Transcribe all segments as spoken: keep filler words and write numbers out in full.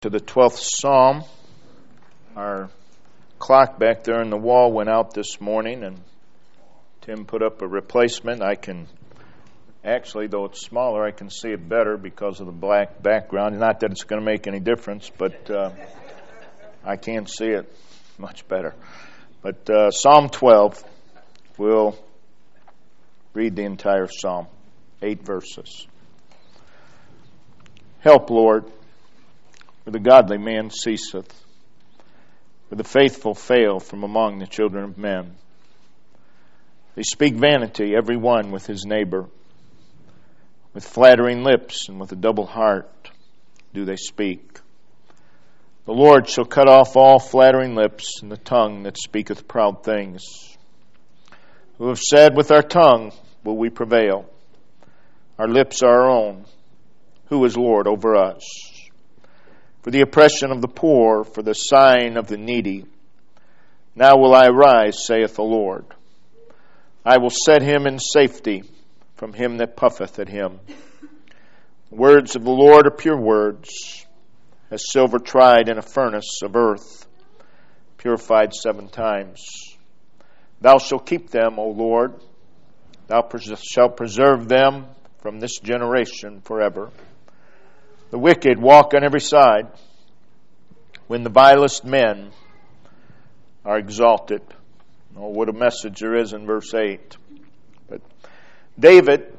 To the twelfth Psalm. Our clock back there in the wall went out this morning, and Tim put up a replacement. I can, actually, though it's smaller, I can see it better because of the black background. Not that it's going to make any difference, but uh, I can see it much better. But uh, Psalm twelve, we'll read the entire Psalm, eight verses. Help, Lord, for the godly man ceaseth, for the faithful fail from among the children of men. They speak vanity, every one with his neighbor. With flattering lips and with a double heart do they speak. The Lord shall cut off all flattering lips and the tongue that speaketh proud things. Who have said, with our tongue will we prevail. Our lips are our own. Who is Lord over us? For the oppression of the poor, for the sighing of the needy. Now will I arise, saith the Lord. I will set him in safety from him that puffeth at him. The words of the Lord are pure words, as silver tried in a furnace of earth, purified seven times. Thou shalt keep them, O Lord. Thou shalt preserve them from this generation forever. The wicked walk on every side when the vilest men are exalted. Oh, what a message there is in verse eight. But David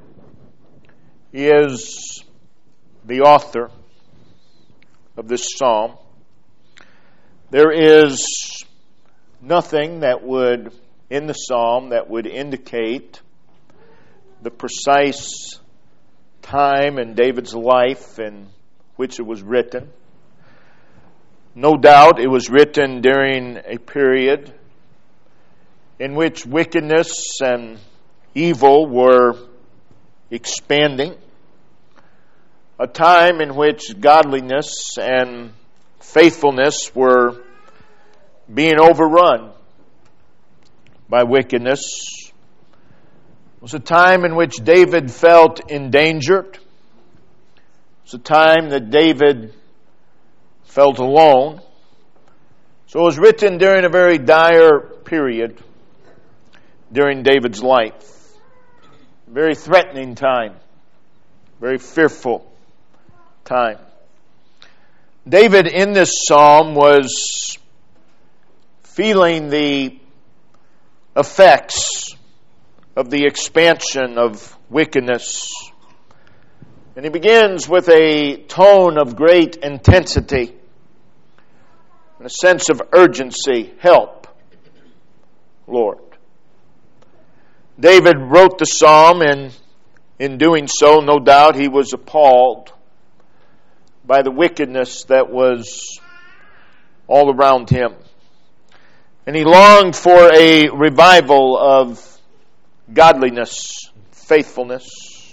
is the author of this psalm. There is nothing that would, in the psalm, that would indicate the precise time in David's life and which it was written. No doubt it was written during a period in which wickedness and evil were expanding, a time in which godliness and faithfulness were being overrun by wickedness. It was a time in which David felt endangered. It's a time that David felt alone. So it was written during a very dire period during David's life. A very threatening time. Very fearful time. David in this psalm was feeling the effects of the expansion of wickedness. And he begins with a tone of great intensity and a sense of urgency. Help, Lord. David wrote the psalm, and in doing so, no doubt he was appalled by the wickedness that was all around him. And he longed for a revival of godliness, faithfulness.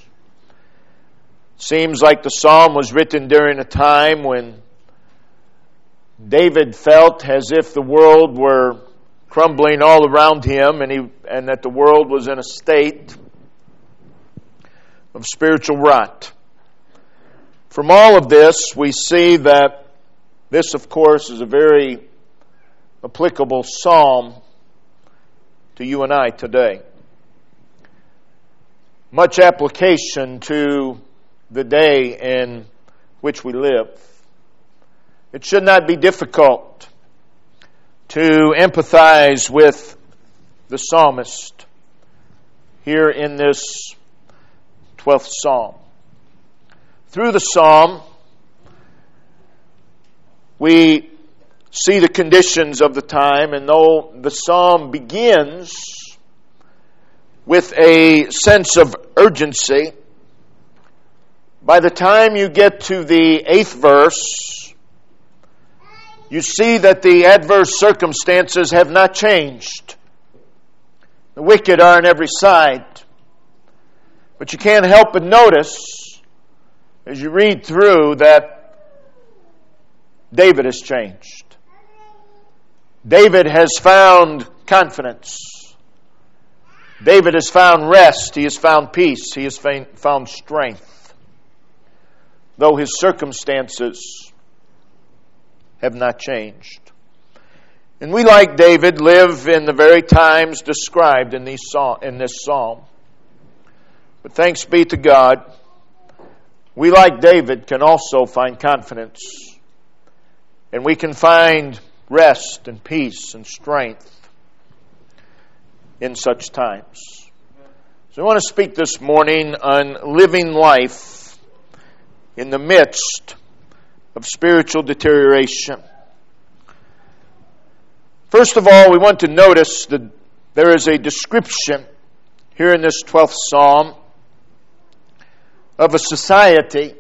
Seems like the psalm was written during a time when David felt as if the world were crumbling all around him, and he and that the world was in a state of spiritual rot. From all of this, we see that this, of course, is a very applicable psalm to you and I today. Much application to the day in which we live. It should not be difficult to empathize with the psalmist here in this twelfth psalm. Through the psalm, we see the conditions of the time, and though the psalm begins with a sense of urgency, by the time you get to the eighth verse, you see that the adverse circumstances have not changed. The wicked are on every side. But you can't help but notice, as you read through, that David has changed. David has found confidence. David has found rest. He has found peace. He has found strength. Though his circumstances have not changed. And we, like David, live in the very times described in, these psalm, in this psalm. But thanks be to God, we, like David, can also find confidence. And we can find rest and peace and strength in such times. So I want to speak this morning on living life in the midst of spiritual deterioration. First of all, we want to notice that there is a description here in this twelfth Psalm of a society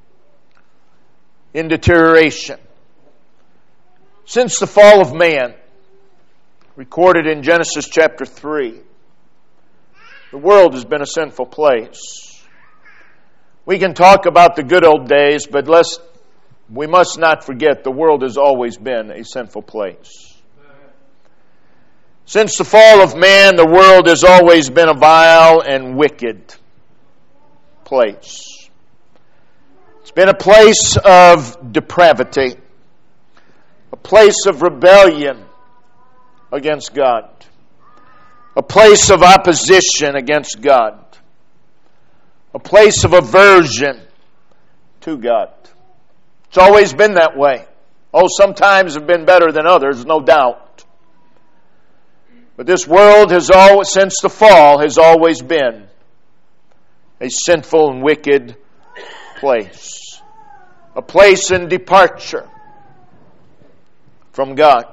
in deterioration. Since the fall of man, recorded in Genesis chapter three, the world has been a sinful place. We can talk about the good old days, but lest, we must not forget the world has always been a sinful place. Since the fall of man, the world has always been a vile and wicked place. It's been a place of depravity, a place of rebellion against God, a place of opposition against God, a place of aversion to God. It's always been that way. Oh, sometimes have been better than others, no doubt. But this world has always, since the fall, has always been a sinful and wicked place. A place in departure from God.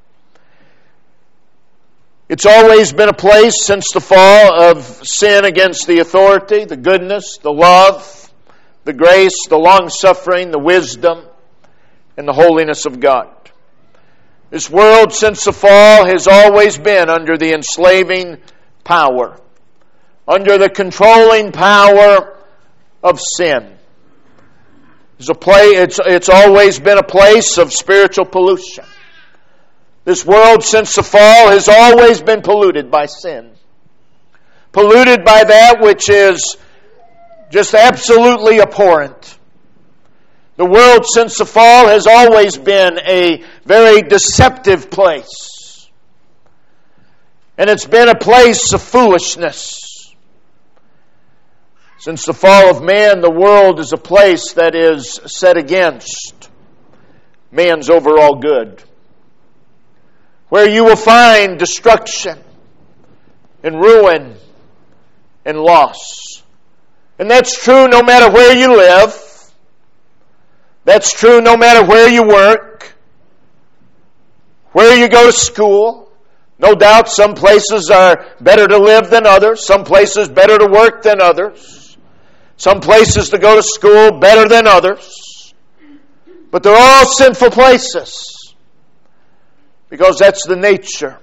It's always been a place since the fall of sin against the authority, the goodness, the love, the grace, the long-suffering, the wisdom, and the holiness of God. This world since the fall has always been under the enslaving power, under the controlling power of sin. It's, a play, it's, it's always been a place of spiritual pollution. This world since the fall has always been polluted by sin. Polluted by that which is just absolutely abhorrent. The world since the fall has always been a very deceptive place. And it's been a place of foolishness. Since the fall of man, the world is a place that is set against man's overall good, where you will find destruction and ruin and loss. And that's true no matter where you live. That's true no matter where you work, where you go to school. No doubt some places are better to live than others. Some places better to work than others. Some places to go to school better than others. But they're all sinful places, because that's the nature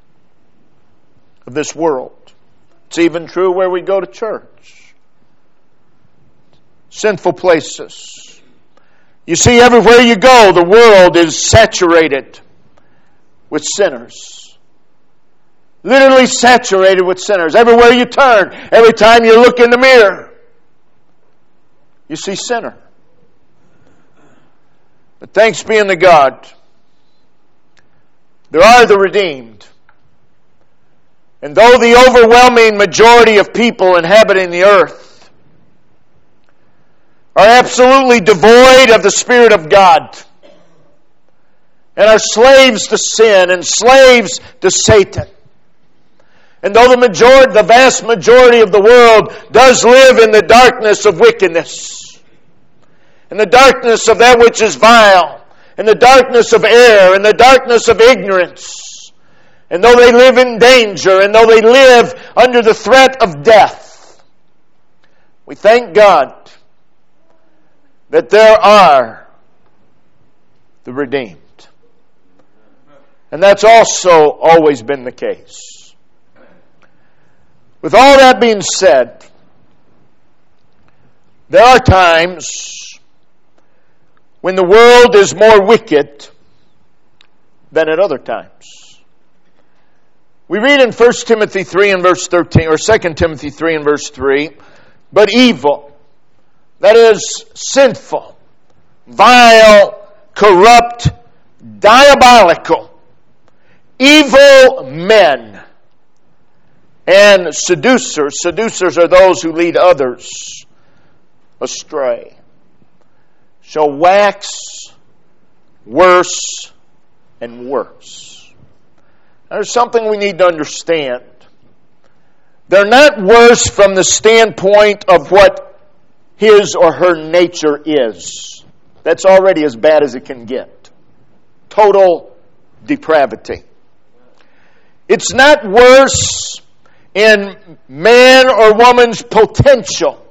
of this world. It's even true where we go to church. Sinful places. You see, everywhere you go, the world is saturated with sinners. Literally saturated with sinners. Everywhere you turn, every time you look in the mirror, you see sinner. But thanks be unto God, there are the redeemed. And though the overwhelming majority of people inhabiting the earth are absolutely devoid of the Spirit of God and are slaves to sin and slaves to Satan, and though the majority, the vast majority of the world does live in the darkness of wickedness, in the darkness of that which is vile, in the darkness of error, in the darkness of ignorance, and though they live in danger, and though they live under the threat of death, we thank God that there are the redeemed. And that's also always been the case. With all that being said, there are times when the world is more wicked than at other times. We read in First Timothy three and verse thirteen, or Second Timothy three and verse three, but evil, that is sinful, vile, corrupt, diabolical, evil men, and seducers. Seducers are those who lead others astray. Shall wax worse and worse. Now, there's something we need to understand. They're not worse from the standpoint of what his or her nature is. That's already as bad as it can get. Total depravity. It's not worse in man or woman's potential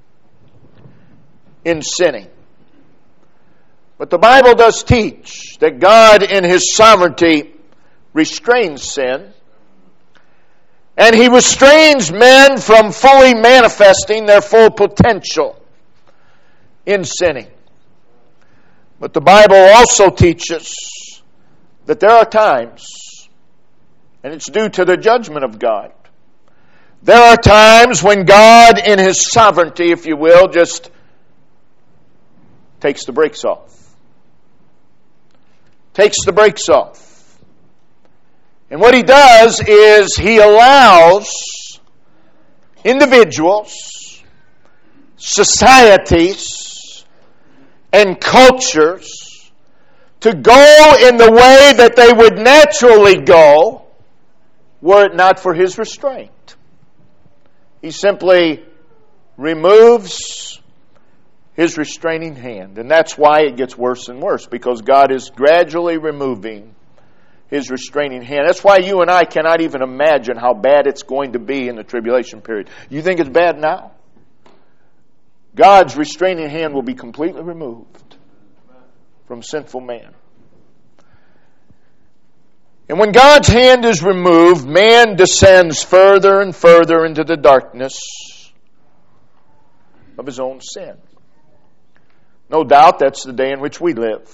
in sinning. But the Bible does teach that God in His sovereignty restrains sin. And He restrains men from fully manifesting their full potential in sinning. But the Bible also teaches that there are times, and it's due to the judgment of God, there are times when God in His sovereignty, if you will, just takes the brakes off. Takes the brakes off. And what He does is He allows individuals, societies, and cultures to go in the way that they would naturally go were it not for His restraint. He simply removes His restraining hand. And that's why it gets worse and worse, because God is gradually removing His restraining hand. That's why you and I cannot even imagine how bad it's going to be in the tribulation period. You think it's bad now? God's restraining hand will be completely removed from sinful man. And when God's hand is removed, man descends further and further into the darkness of his own sin. No doubt that's the day in which we live.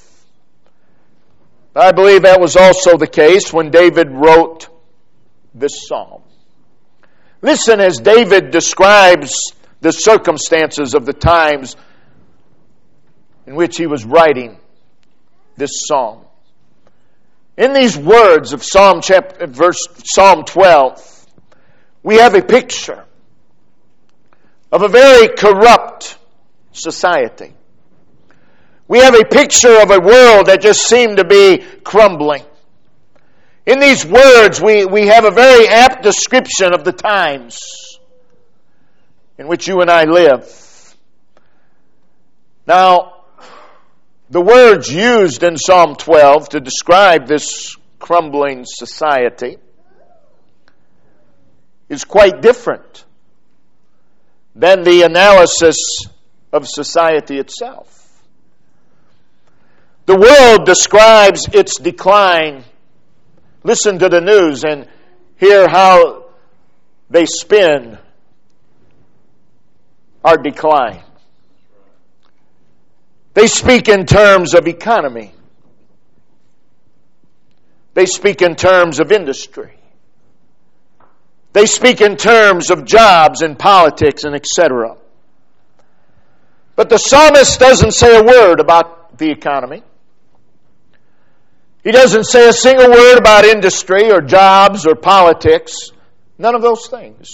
I believe that was also the case when David wrote this psalm. Listen as David describes the circumstances of the times in which he was writing this psalm. In these words of Psalm chapter, verse Psalm twelve, we have a picture of a very corrupt society. We have a picture of a world that just seemed to be crumbling. In these words, we, we have a very apt description of the times in which you and I live. Now, the words used in Psalm twelve to describe this crumbling society is quite different than the analysis of society itself. The world describes its decline. Listen to the news and hear how they spin our decline. They speak in terms of economy. They speak in terms of industry. They speak in terms of jobs and politics and et cetera. But the psalmist doesn't say a word about the economy. He doesn't say a single word about industry or jobs or politics. None of those things.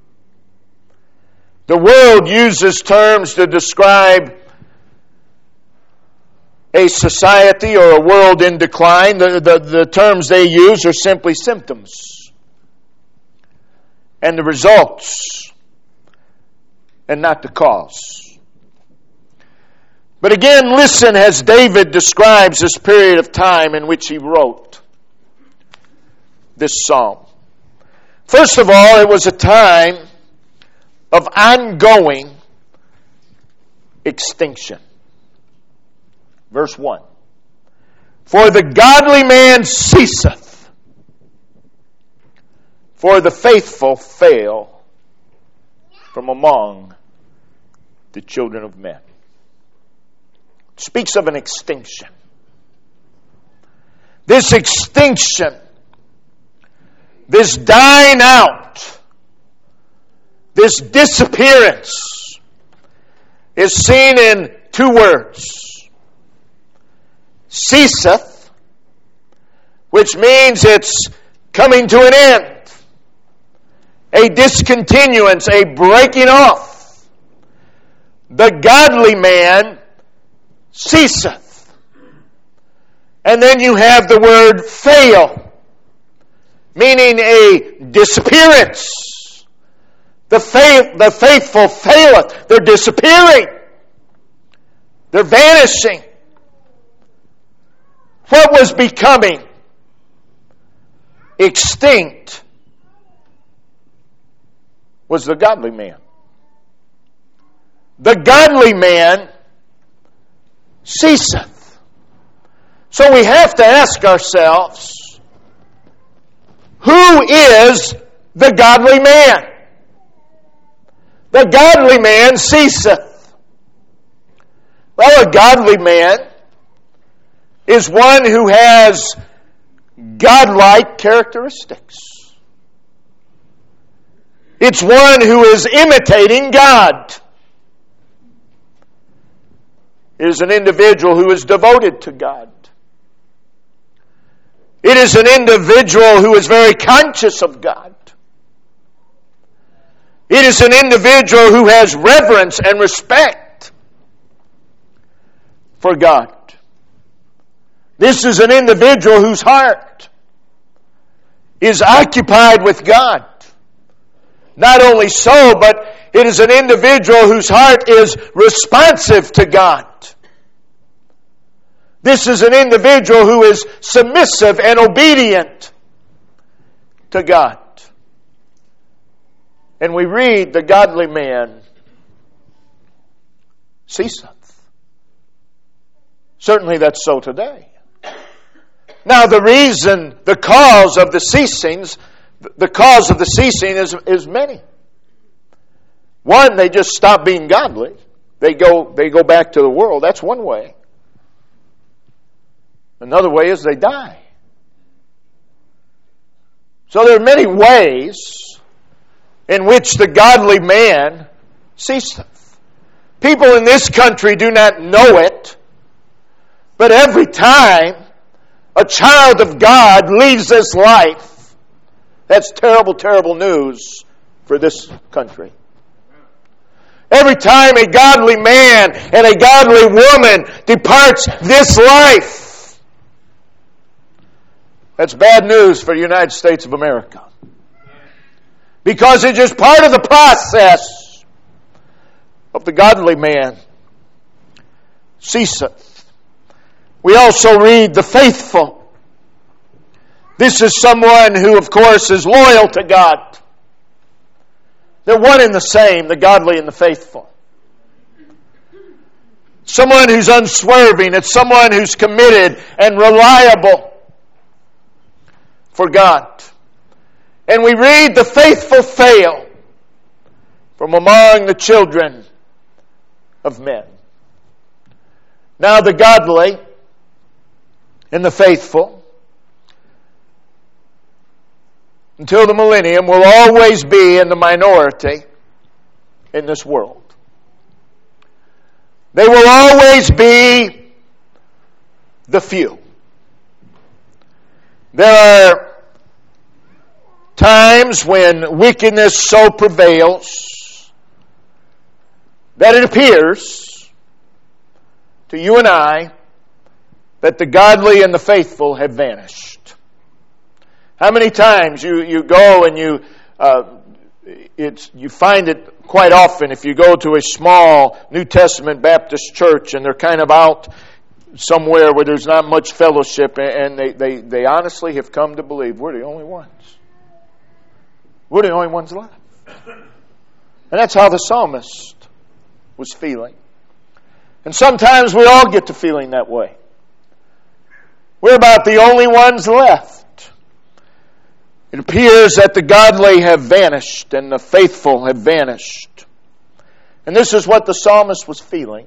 The world uses terms to describe a society or a world in decline. The, the, the terms they use are simply symptoms and the results and not the cause. But again, listen as David describes this period of time in which he wrote this psalm. First of all, it was a time of ongoing extinction. Verse one. For the godly man ceaseth, for the faithful fail from among the children of men. It speaks of an extinction. This extinction, this dying out, this disappearance is seen in two words. Ceaseth which means it's coming to an end, a discontinuance, a breaking off. The godly man ceaseth. And then you have the word fail, meaning a disappearance. The faith, the faithful faileth. They're disappearing. They're vanishing. What was becoming extinct was the godly man. The godly man ceaseth. So we have to ask ourselves, who is the godly man? The godly man ceaseth. Well, a godly man is one who has godlike characteristics. It's one who is imitating God. It is an individual who is devoted to God. It is an individual who is very conscious of God. It is an individual who has reverence and respect for God. This is an individual whose heart is occupied with God. Not only so, but it is an individual whose heart is responsive to God. This is an individual who is submissive and obedient to God. And we read, the godly man ceaseth. Certainly that's so today. Now the reason, the cause of the ceasings, the cause of the ceasing is, is many. One, they just stop being godly. They go, they go back to the world. That's one way. Another way is they die. So there are many ways in which the godly man ceaseth. People in this country do not know it, but every time a child of God leaves this life, that's terrible, terrible news for this country. Every time a godly man and a godly woman departs this life, that's bad news for the United States of America. Because it's just part of the process of the godly man ceaseth. We also read the faithful. This is someone who, of course, is loyal to God. They're one and the same, the godly and the faithful. Someone who's unswerving. It's someone who's committed and reliable for God. And we read the faithful fail from among the children of men. Now the godly and the faithful, until the millennium, will always be in the minority in this world. They will always be the few. There are times when wickedness so prevails that it appears to you and I that the godly and the faithful have vanished. How many times you, you go and you uh, it's you find it quite often if you go to a small New Testament Baptist church and they're kind of out somewhere where there's not much fellowship, and they, they, they honestly have come to believe we're the only ones. We're the only ones left. And that's how the psalmist was feeling. And sometimes we all get to feeling that way. We're about the only ones left. It appears that the godly have vanished and the faithful have vanished. And this is what the psalmist was feeling.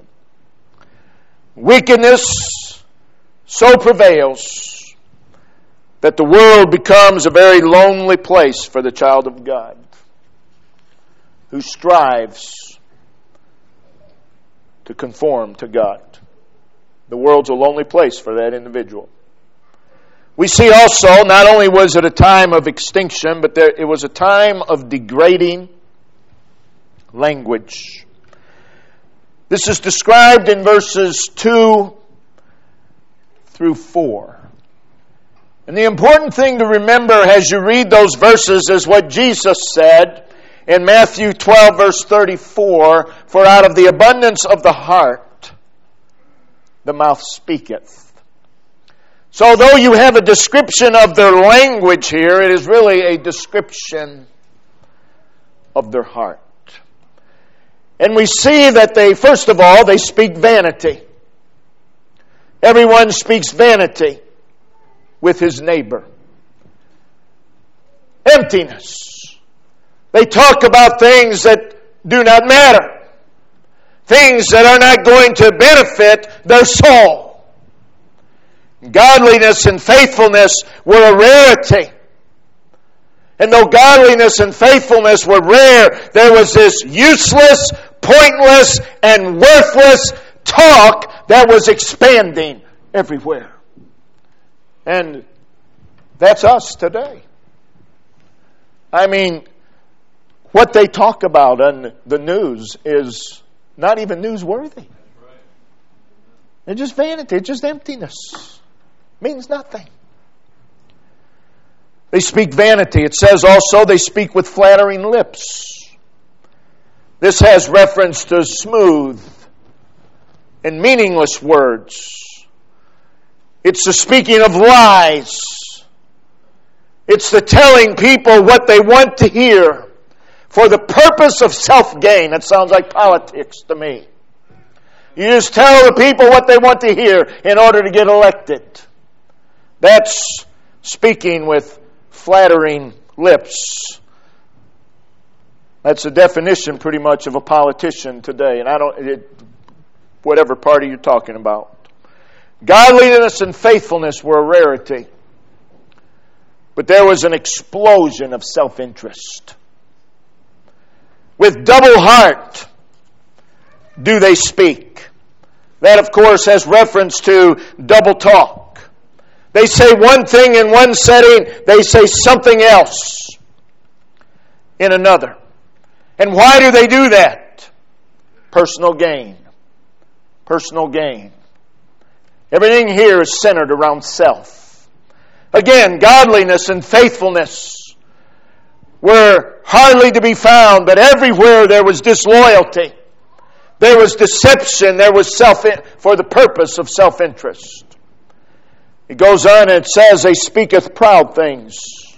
Wickedness so prevails that the world becomes a very lonely place for the child of God who strives to conform to God. The world's a lonely place for that individual. We see also, not only was it a time of extinction, but there, it was a time of degrading language. This is described in verses two through four. And the important thing to remember as you read those verses is what Jesus said in Matthew twelve, verse thirty-four, "For out of the abundance of the heart the mouth speaketh." So though you have a description of their language here, it is really a description of their heart. And we see that they, first of all, they speak vanity. Everyone speaks vanity with his neighbor. Emptiness. They talk about things that do not matter. Things that are not going to benefit their soul. Godliness and faithfulness were a rarity. And though godliness and faithfulness were rare, there was this useless, pointless, and worthless talk that was expanding everywhere. And that's us today. I mean, what they talk about on the news is not even newsworthy. It's just vanity. It's just emptiness. It means nothing. They speak vanity. It says also they speak with flattering lips. This has reference to smooth and meaningless words. It's the speaking of lies. It's the telling people what they want to hear for the purpose of self-gain. That sounds like politics to me. You just tell the people what they want to hear in order to get elected. That's speaking with flattering lips. That's the definition pretty much of a politician today. And I don't, it, whatever party you're talking about. Godliness and faithfulness were a rarity. But there was an explosion of self-interest. With double heart do they speak. That, of course, has reference to double talk. They say one thing in one setting, they say something else in another. And why do they do that? Personal gain. Personal gain. Everything here is centered around self. Again, godliness and faithfulness were hardly to be found, but everywhere there was disloyalty. There was deception. There was self for the purpose of self-interest. It goes on and it says, they speaketh proud things.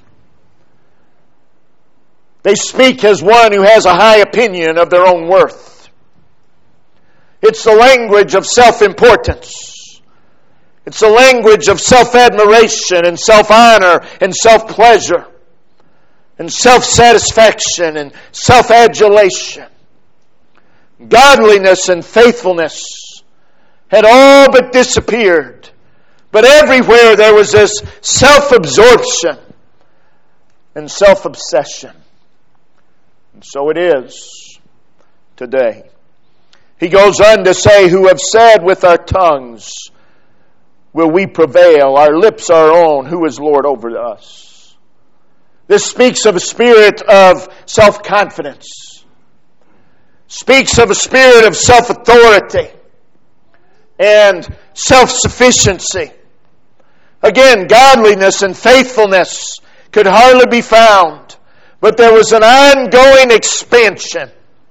They speak as one who has a high opinion of their own worth. It's the language of self-importance. It's the language of self-admiration and self-honor and self-pleasure and self-satisfaction and self-adulation. Godliness and faithfulness had all but disappeared. But everywhere there was this self-absorption and self-obsession. And so it is today. He goes on to say, who have said with our tongues, will we prevail? Our lips are our own. Who is Lord over us? This speaks of a spirit of self-confidence. Speaks of a spirit of self-authority and self-sufficiency. Again, godliness and faithfulness could hardly be found, but there was an ongoing expansion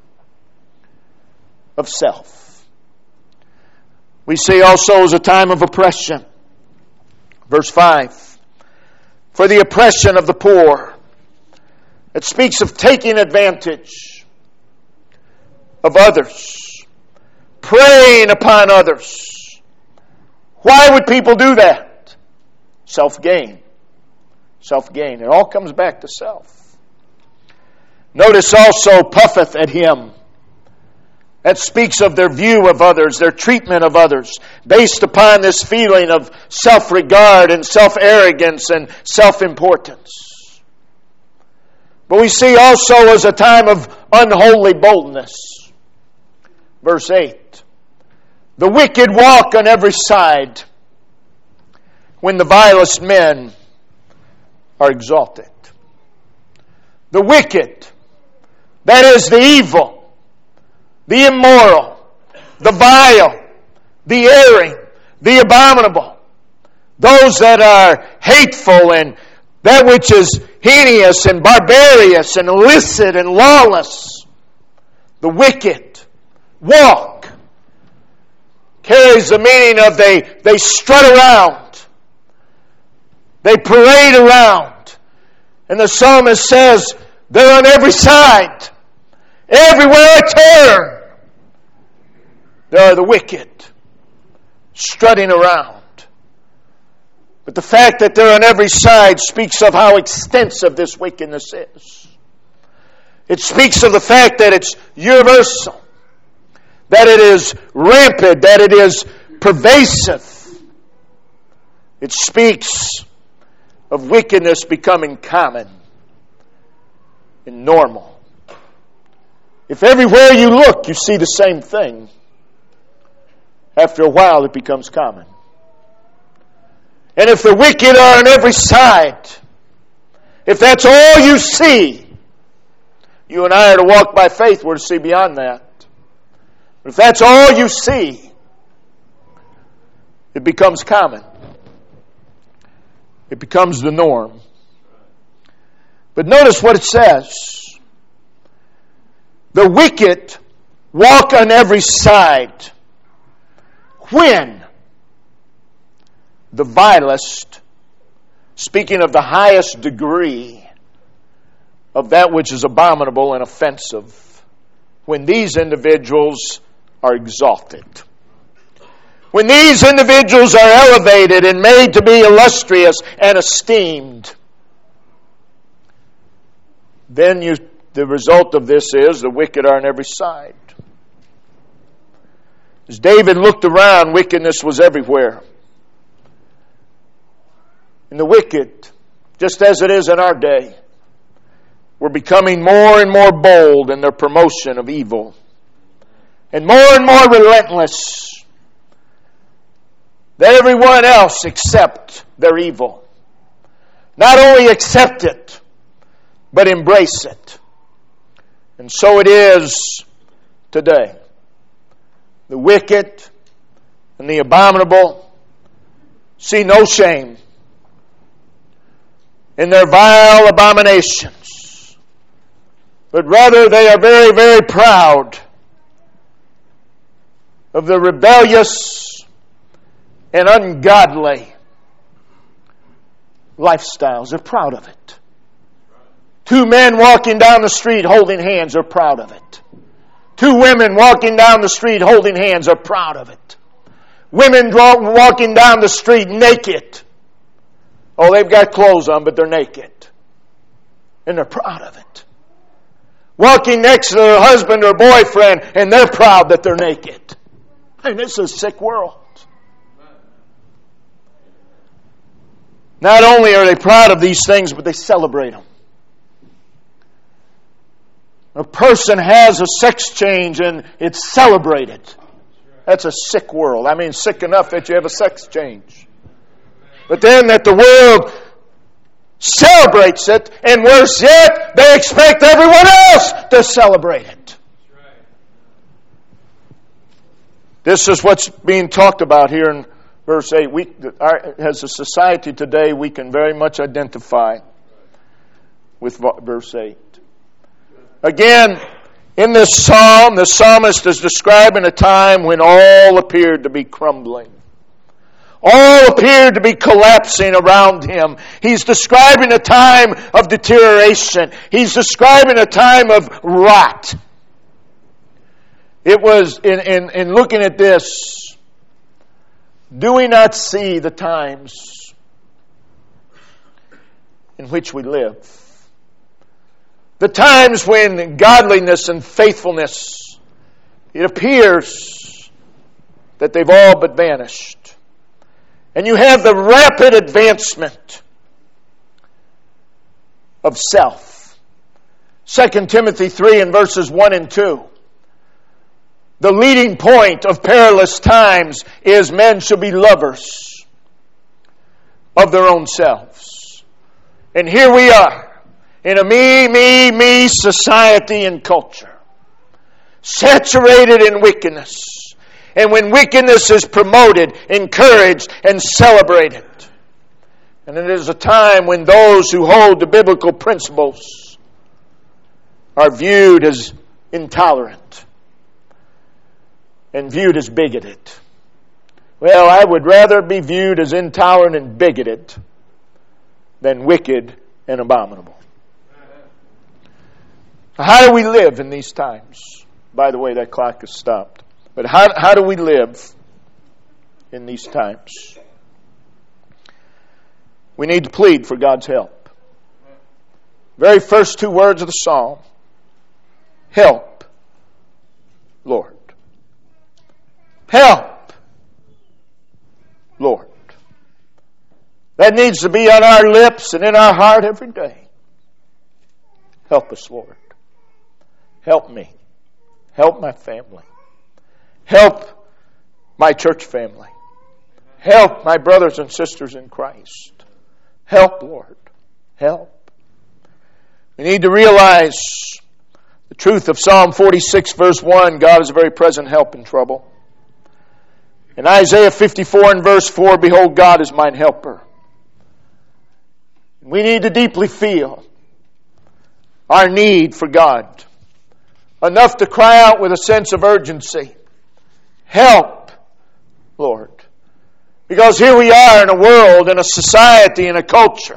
of self. We see also as a time of oppression. Verse five. For the oppression of the poor. It speaks of taking advantage of others. Preying upon others. Why would people do that? Self-gain. Self-gain. It all comes back to self. Notice also, puffeth at him. That speaks of their view of others, their treatment of others, based upon this feeling of self-regard and self-arrogance and self-importance. But we see also as a time of unholy boldness. Verse eight. The wicked walk on every side, when the vilest men are exalted. The wicked, that is the evil, the immoral, the vile, the erring, the abominable, those that are hateful and that which is heinous and barbarous and illicit and lawless, the wicked walk, carries the meaning of they, they strut around, they parade around. And the psalmist says, they're on every side. Everywhere I turn, there are the wicked strutting around. But the fact that they're on every side speaks of how extensive this wickedness is. It speaks of the fact that it's universal, that it is rampant, that it is pervasive. It speaks of wickedness becoming common and normal. If everywhere you look you see the same thing, after a while it becomes common. And if the wicked are on every side, if that's all you see, you and I are to walk by faith, we're to see beyond that. But if that's all you see, it becomes common. It becomes the norm. But notice what it says. The wicked walk on every side when the vilest, speaking of the highest degree of that which is abominable and offensive, when these individuals are exalted. When these individuals are elevated and made to be illustrious and esteemed, then you, the result of this is the wicked are on every side. As David looked around, wickedness was everywhere. And the wicked, just as it is in our day, were becoming more and more bold in their promotion of evil, and more and more relentless. That everyone else accept their evil. Not only accept it, but embrace it. And so it is today. The wicked and the abominable see no shame in their vile abominations, but rather they are very, very proud of the rebellious and ungodly lifestyles. They're proud of it. Two men walking down the street holding hands are proud of it. Two women walking down the street holding hands are proud of it. Women walking down the street naked. Oh, they've got clothes on, but they're naked. And they're proud of it. Walking next to their husband or boyfriend, and they're proud that they're naked. And this is a sick world. Not only are they proud of these things, but they celebrate them. A person has a sex change and it's celebrated. That's a sick world. I mean, sick enough that you have a sex change. But then that the world celebrates it, and worse yet, they expect everyone else to celebrate it. This is what's being talked about here in verse eight. We, our, as a society today, we can very much identify with verse eight. Again, in this psalm, the psalmist is describing a time when all appeared to be crumbling. All appeared to be collapsing around him. He's describing a time of deterioration. He's describing a time of rot. It was, in, in, in looking at this, do we not see the times in which we live? The times when godliness and faithfulness, it appears that they've all but vanished. And you have the rapid advancement of self. Second Timothy three and verses one and two. The leading point of perilous times is men shall be lovers. of their own selves. And here we are in a me, me, me society and culture, saturated in wickedness. And when wickedness is promoted, encouraged, and celebrated, and it is a time when those who hold the biblical principles are viewed as intolerant and viewed as bigoted. Well, I would rather be viewed as intolerant and bigoted than wicked and abominable. How do we live in these times? By the way, that clock has stopped. But how, how do we live in these times? We need to plead for God's help. Very first two words of the psalm. Help, Lord. Help, Lord. That needs to be on our lips and in our heart every day. Help us, Lord. Help me. Help my family. Help my church family. Help my brothers and sisters in Christ. Help, Lord. Help. We need to realize the truth of Psalm forty-six, verse one. God is a very present help in trouble. In Isaiah fifty-four and verse four, behold, God is mine helper. We need to deeply feel our need for God, enough to cry out with a sense of urgency. Help, Lord. Because here we are in a world, in a society, in a culture,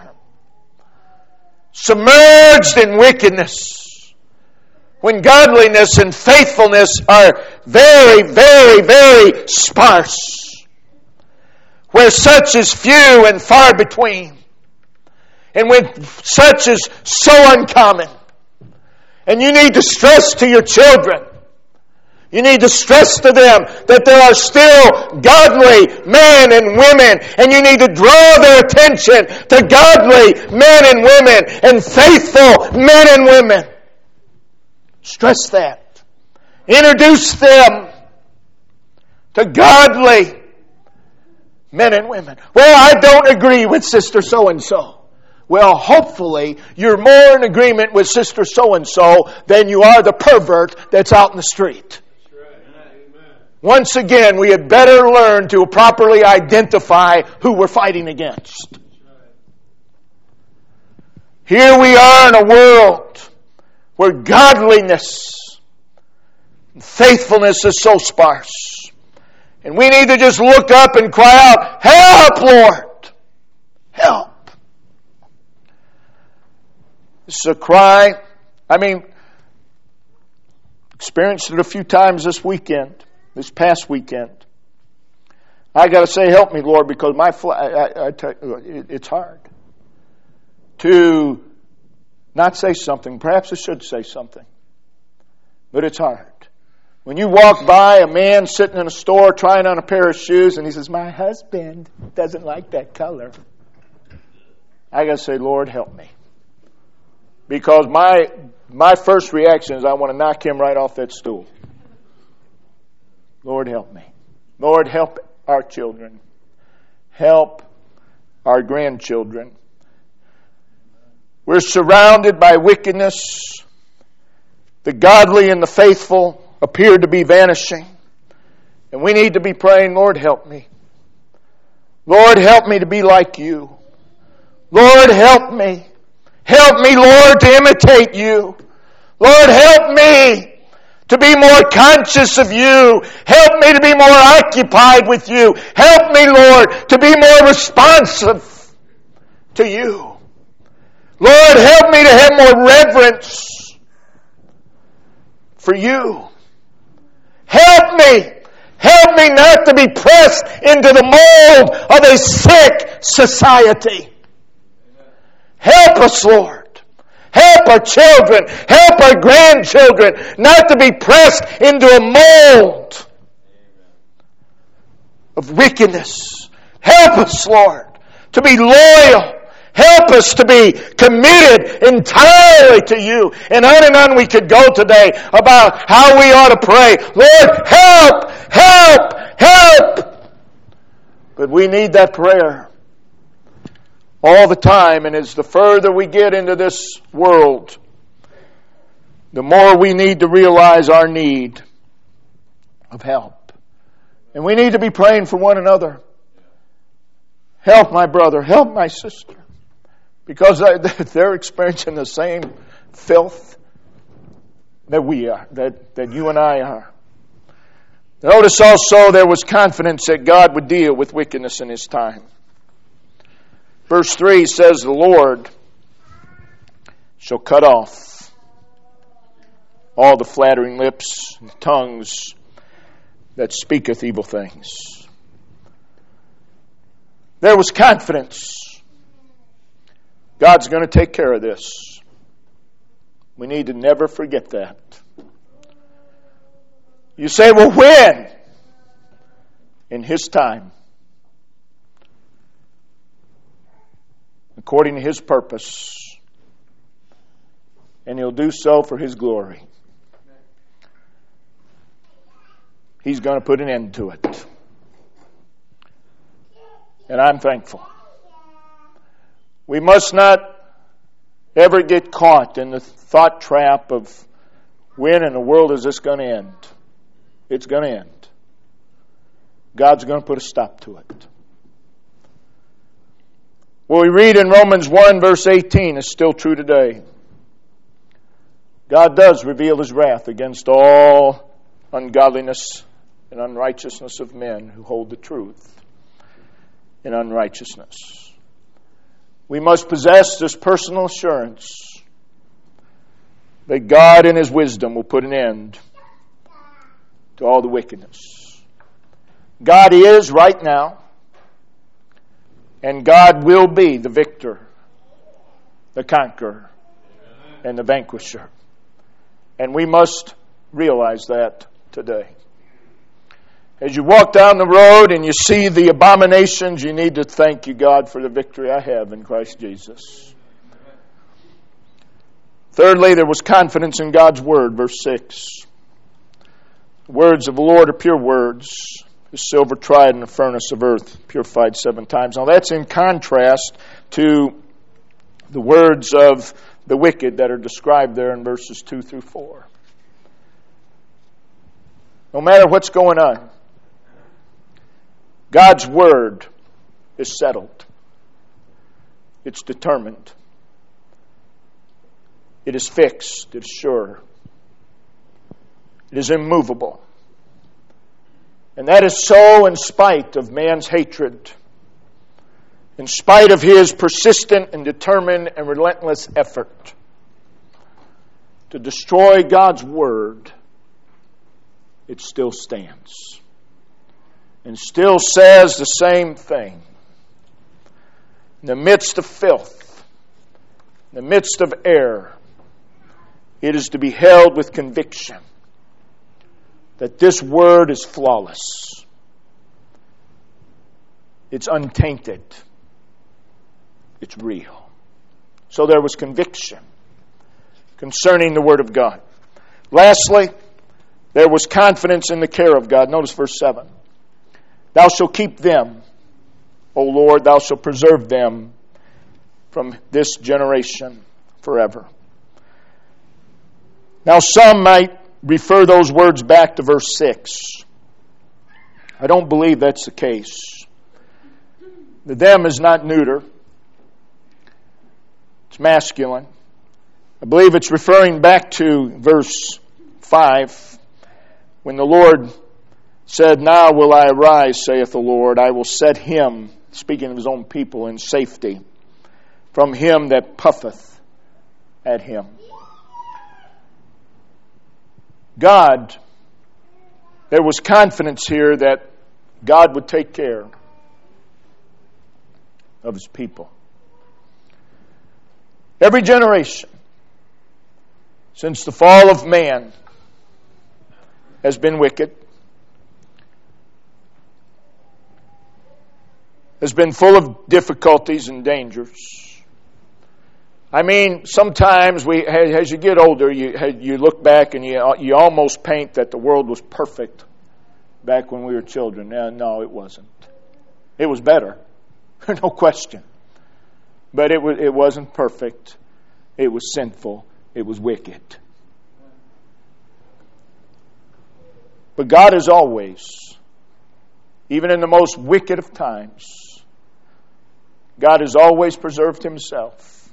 submerged in wickedness, when godliness and faithfulness are very, very, very sparse, where such is few and far between, and when such is so uncommon. And you need to stress to your children, you need to stress to them that there are still godly men and women, and you need to draw their attention to godly men and women and faithful men and women. Stress that. Introduce them to godly men and women. Well, I don't agree with Sister so-and-so. Well, hopefully you're more in agreement with Sister so-and-so than you are the pervert that's out in the street. Once again, we had better learn to properly identify who we're fighting against. Here we are in a world where godliness and faithfulness is so sparse. And we need to just look up and cry out, help, Lord! Help! This is a cry. I mean, experienced it a few times this weekend. This past weekend, I got to say, help me, Lord, because my fl- I, I, I tell you, it's hard to not say something. Perhaps I should say something, but it's hard. When you walk by a man sitting in a store trying on a pair of shoes, and he says, "My husband doesn't like that color," I got to say, Lord, help me, because my my first reaction is I want to knock him right off that stool. Lord, help me. Lord, help our children. Help our grandchildren. We're surrounded by wickedness. The godly and the faithful appear to be vanishing. And we need to be praying, Lord, help me. Lord, help me to be like you. Lord, help me. Help me, Lord, to imitate you. Lord, help me to be more conscious of you. Help me to be more occupied with you. Help me, Lord, to be more responsive to you. Lord, help me to have more reverence for you. Help me. Help me not to be pressed into the mold of a sick society. Help us, Lord. Help our children, help our grandchildren not to be pressed into a mold of wickedness. Help us, Lord, to be loyal. Help us to be committed entirely to you. And on and on we could go today about how we ought to pray. Lord, help, help, help. But we need that prayer all the time. And as the further we get into this world, the more we need to realize our need of help. And we need to be praying for one another. Help my brother, help my sister. Because they're experiencing the same filth that we are, that, that you and I are. Notice also there was confidence that God would deal with wickedness in His time. Verse three says, the Lord shall cut off all the flattering lips and tongues that speaketh evil things. There was confidence. God's going to take care of this. We need to never forget that. You say, well, when? In His time. According to His purpose. And He'll do so for His glory. He's going to put an end to it. And I'm thankful. We must not ever get caught in the thought trap of when in the world is this going to end? It's going to end. God's going to put a stop to it. What we read in Romans one verse eighteen is still true today. God does reveal His wrath against all ungodliness and unrighteousness of men who hold the truth in unrighteousness. We must possess this personal assurance that God in His wisdom will put an end to all the wickedness. God is right now, and God will be the victor, the conqueror, and the vanquisher. And we must realize that today. As you walk down the road and you see the abominations, you need to thank you, God, for the victory I have in Christ Jesus. Thirdly, there was confidence in God's word, verse six. The words of the Lord are pure words, as silver tried in the furnace of earth, purified seven times. Now that's in contrast to the words of the wicked that are described there in verses two through four. No matter what's going on, God's word is settled. It's determined. It is fixed. It is sure. It is immovable. And that is so in spite of man's hatred, in spite of his persistent and determined and relentless effort to destroy God's word, it still stands. And still says the same thing. In the midst of filth, in the midst of error, it is to be held with conviction that this word is flawless. It's untainted. It's real. So there was conviction concerning the word of God. Lastly, there was confidence in the care of God. Notice verse seven. Thou shalt keep them, O Lord, thou shalt preserve them from this generation forever. Now some might refer those words back to verse six. I don't believe that's the case. The them is not neuter. It's masculine. I believe it's referring back to verse five, when the Lord said, Now will I arise, saith the Lord, I will set him, speaking of His own people, in safety from him that puffeth at him. God, there was confidence here that God would take care of His people. Every generation since the fall of man has been wicked, has been full of difficulties and dangers. I mean, sometimes we, as you get older, you you look back and you you almost paint that the world was perfect back when we were children. No, no, it wasn't. It was better, no question. But it was, it wasn't perfect. It was sinful. It was wicked. But God is always, even in the most wicked of times, God has always preserved Himself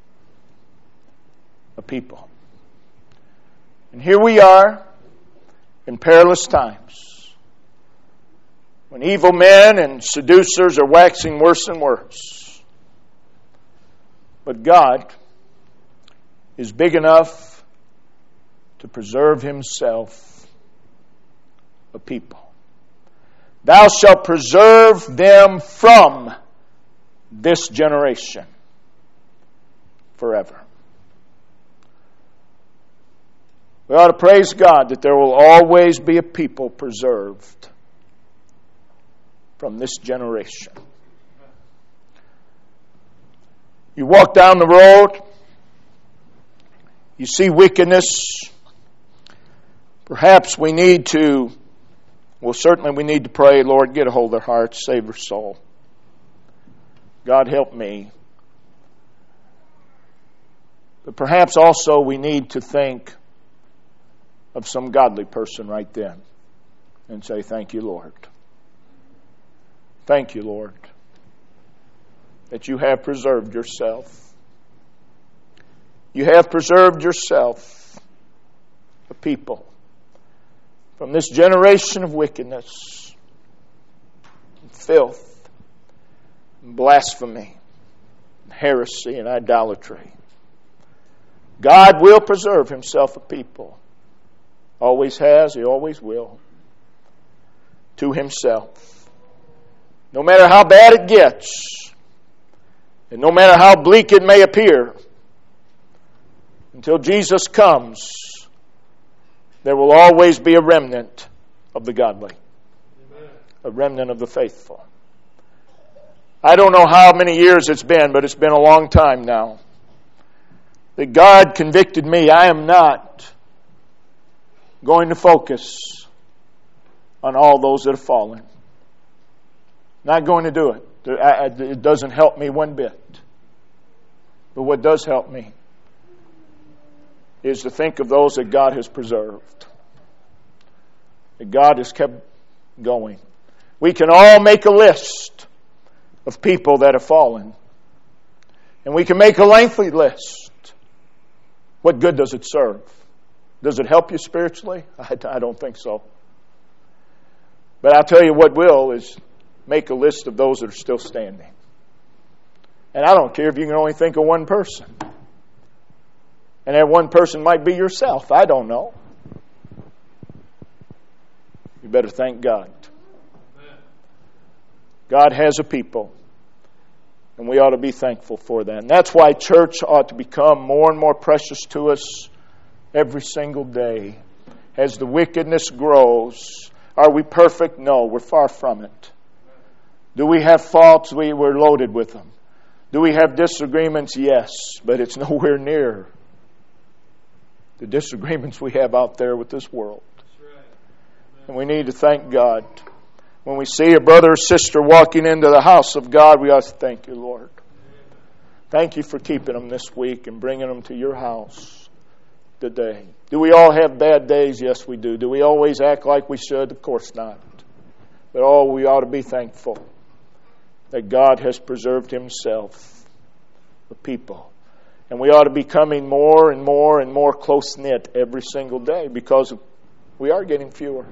a people. And here we are in perilous times, when evil men and seducers are waxing worse and worse. But God is big enough to preserve Himself a people. Thou shalt preserve them from this generation forever. We ought to praise God that there will always be a people preserved from this generation. You walk down the road, you see wickedness. Perhaps we need to, well, certainly we need to pray, Lord, get a hold of their hearts, save their soul. God, help me. But perhaps also we need to think of some godly person right then and say, thank you, Lord. Thank you, Lord, that you have preserved yourself. You have preserved yourself a people from this generation of wickedness, and filth, and blasphemy, and heresy, and idolatry. God will preserve Himself a people. Always has, He always will. To Himself. No matter how bad it gets, and no matter how bleak it may appear, until Jesus comes, there will always be a remnant of the godly. Amen. A remnant of the faithful. I don't know how many years it's been, but it's been a long time now, that God convicted me. I am not going to focus on all those that have fallen. Not going to do it. It doesn't help me one bit. But what does help me is to think of those that God has preserved, that God has kept going. We can all make a list of people that have fallen, and we can make a lengthy list. What good does it serve? Does it help you spiritually? I, I don't think so. But I'll tell you what will is make a list of those that are still standing. And I don't care if you can only think of one person. And that one person might be yourself. I don't know. You better thank God. God has a people. And we ought to be thankful for that. And that's why church ought to become more and more precious to us every single day. As the wickedness grows. Are we perfect? No, we're far from it. Do we have faults? We, we're loaded with them. Do we have disagreements? Yes, but it's nowhere near the disagreements we have out there with this world. And we need to thank God. When we see a brother or sister walking into the house of God, we ought to thank you, Lord. Thank you for keeping them this week and bringing them to your house today. Do we all have bad days? Yes, we do. Do we always act like we should? Of course not. But oh, we ought to be thankful that God has preserved Himself, the people. And we ought to be coming more and more and more close-knit every single day because we are getting fewer.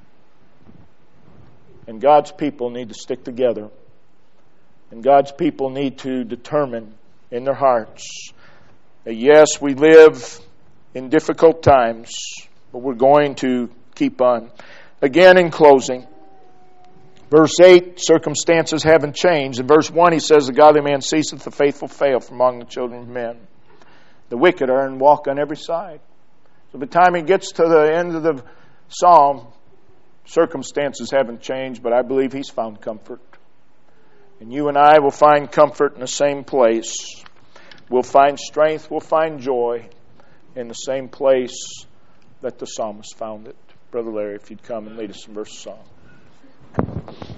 And God's people need to stick together. And God's people need to determine in their hearts that yes, we live in difficult times, but we're going to keep on. Again, in closing, verse eight, circumstances haven't changed. In verse one, he says, the godly man ceaseth, the faithful fail from among the children of men. The wicked are and walk on every side. So by the time he gets to the end of the psalm, circumstances haven't changed, but I believe he's found comfort. And you and I will find comfort in the same place. We'll find strength, we'll find joy in the same place that the psalmist found it. Brother Larry, if you'd come and lead us in verse song.